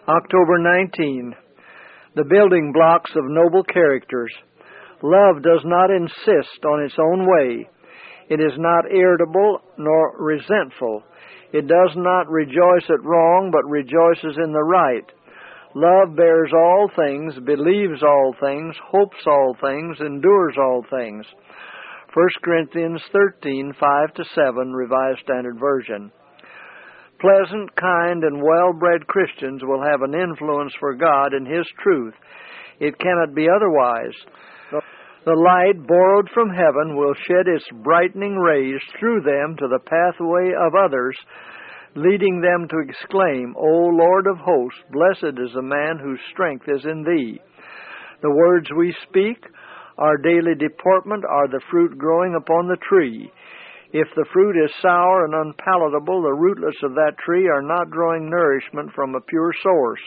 October 19. The building blocks of noble characters. Love does not insist on its own way. It is not irritable nor resentful. It does not rejoice at wrong, but rejoices in the right. Love bears all things, believes all things, hopes all things, endures all things. 1 Corinthians 13, 5-7, Revised Standard Version. Pleasant, kind, and well-bred Christians will have an influence for God and His truth. It cannot be otherwise. The light borrowed from heaven will shed its brightening rays through them to the pathway of others, leading them to exclaim, O Lord of hosts, blessed is the man whose strength is in Thee. The words we speak, our daily deportment, are the fruit growing upon the tree. If the fruit is sour and unpalatable, the rootlets of that tree are not drawing nourishment from a pure source.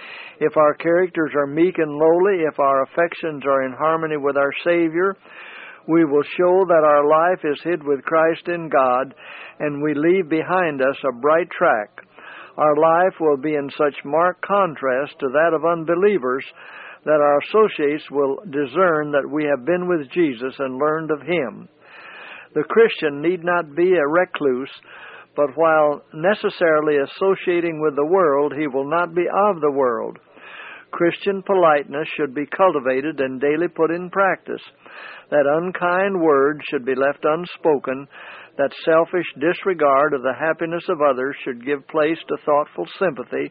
If our characters are meek and lowly, if our affections are in harmony with our Savior, we will show that our life is hid with Christ in God, and we leave behind us a bright track. Our life will be in such marked contrast to that of unbelievers that our associates will discern that we have been with Jesus and learned of Him. The Christian need not be a recluse, but while necessarily associating with the world, he will not be of the world. Christian politeness should be cultivated and daily put in practice. That unkind word should be left unspoken. That selfish disregard of the happiness of others should give place to thoughtful sympathy.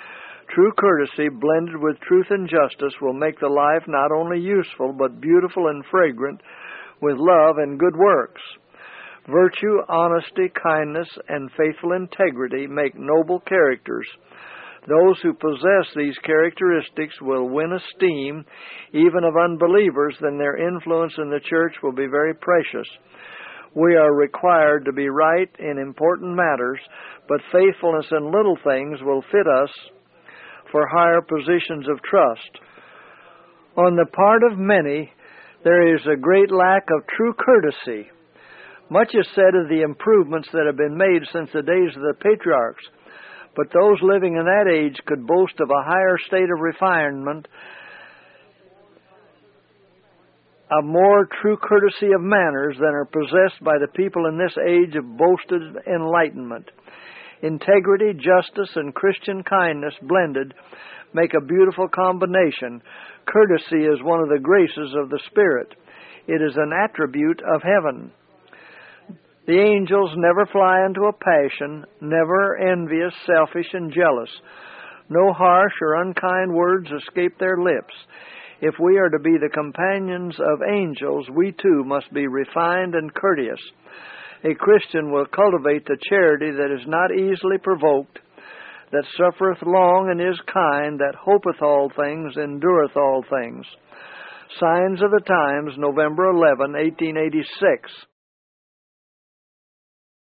True courtesy blended with truth and justice will make the life not only useful but beautiful and fragrant with love and good works. Virtue, honesty, kindness, and faithful integrity make noble characters. Those who possess these characteristics will win esteem, even of unbelievers, then their influence in the church will be very precious. We are required to be right in important matters, but faithfulness in little things will fit us for higher positions of trust. On the part of many, there is a great lack of true courtesy. Much is said of the improvements that have been made since the days of the patriarchs, but those living in that age could boast of a higher state of refinement, a more true courtesy of manners than are possessed by the people in this age of boasted enlightenment. Integrity, justice, and Christian kindness blended make a beautiful combination. Courtesy is one of the graces of the Spirit. It is an attribute of heaven. The angels never fly into a passion, never envious, selfish, and jealous. No harsh or unkind words escape their lips. If we are to be the companions of angels, we too must be refined and courteous. A Christian will cultivate the charity that is not easily provoked, that suffereth long and is kind, that hopeth all things, endureth all things. Signs of the Times, November 11, 1886.